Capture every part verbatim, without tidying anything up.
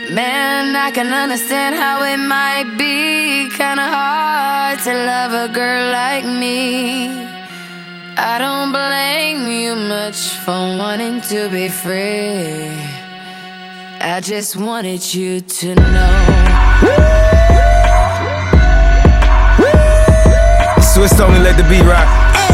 Man, I can understand how it might be kinda hard to love a girl like me. I don't blame you much for wanting to be free. I just wanted you to know. Swiss only let the beat rock.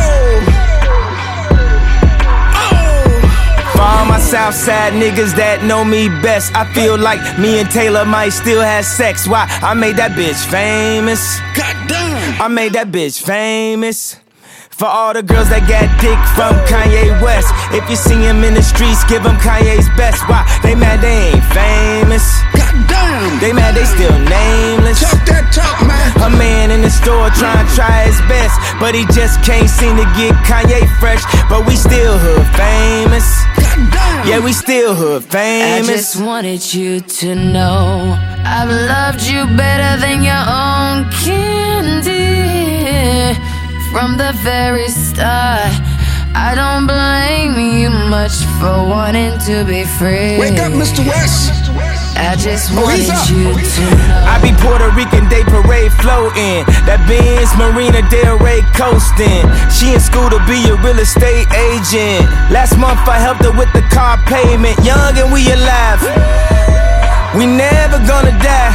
For all my Southside niggas that know me best, I feel like me and Taylor might still have sex. Why? I made that bitch famous. Goddamn! I made that bitch famous. For all the girls that got dick from Kanye West, if you see him in the streets, give him Kanye's best. Why? They mad they ain't famous. Goddamn! They mad they still nameless. Talk that talk, man. A man in the store trying to try his best, but he just can't seem to get Kanye fresh. But we still hood famous. Goddamn! Yeah, we still hood famous. I just wanted you to know I've loved you better than your own candy. From the very start, I don't blame you much for wanting to be free. Wake up, Mister West. I just Oh, wanted up. you to know. I be Puerto Rican Day Parade floating. That Benz Marina Del Rey coasting. She in school to be a real estate agent. Last month I helped her with the car payment. Young and we alive, we never gonna die.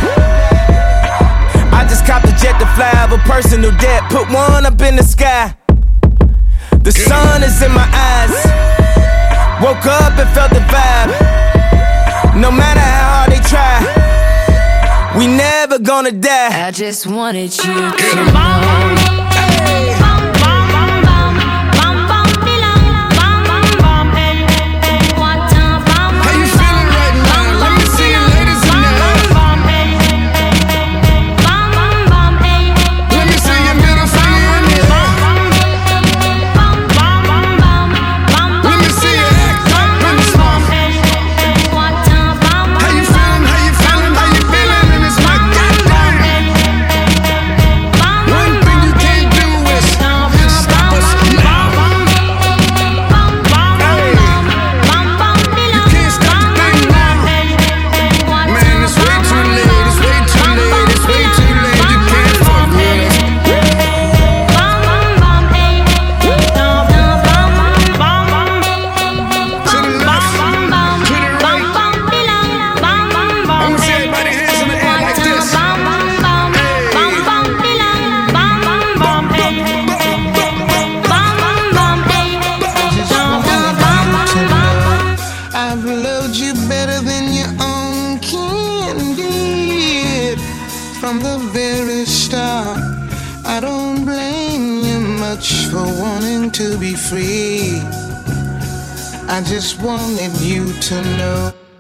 I just copped a jet to fly over personal debt. Put one up in the sky. The sun is in my eyes. Woke up and felt the vibe. No matter how hard they try, we never gonna die. I just wanted you to know. From the very start, I don't blame you much for wanting to be free. I just wanted you to know.